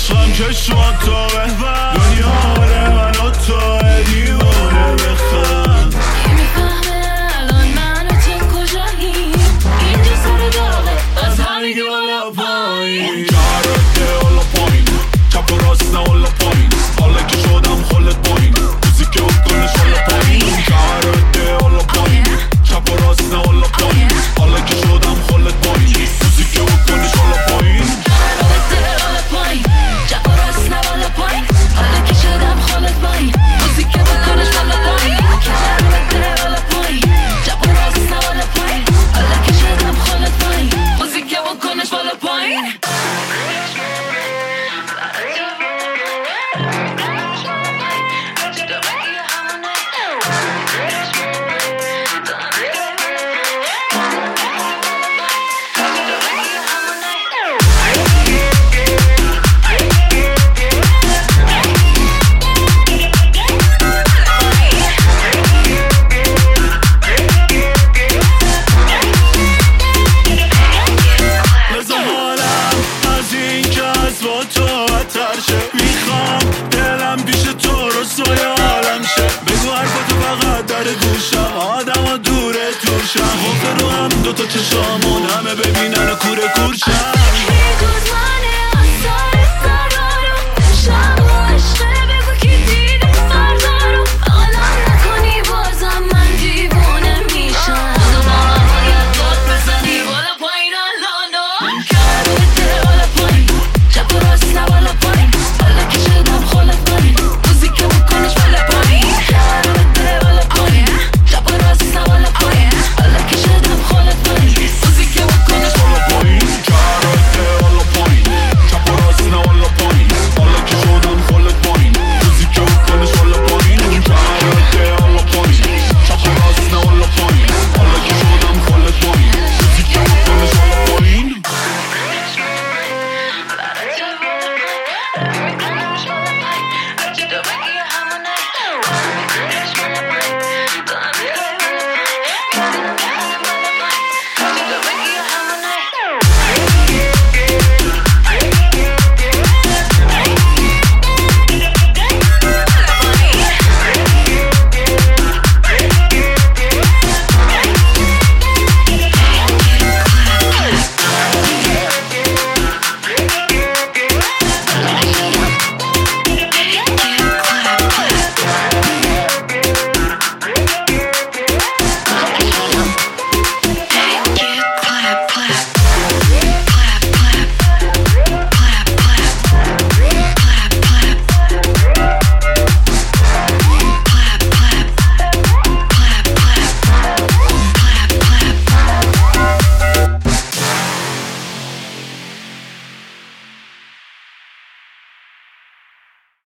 عشقم چشمات تو بهبر دنیا بره من و تو دیوونه بخند میفهمه الان من و تو کجاییم اینجا سر داغه از همگی بالا پایین کرده حالا پایین چپ و راست نه حالا پایین حالا که شدم خلت پایین موزیک بکنش حالا پایین کرده حالا پایین چپ و راست نه حالا پایین حالا که شدم خلت پایین موزیک بکنش حالا پایین چپ و راست نه بالا پایین حالا که شدم خلت پایین موزیک بکنش بالا پایین بالا پایین چپ و راست نه بالا پایین حالا که شدم خلت پایین موزیک بکنش بالا پایین آدم ها دوره تورشم خوف رو هم دوتا چشامون همه ببینن و کوره کورشم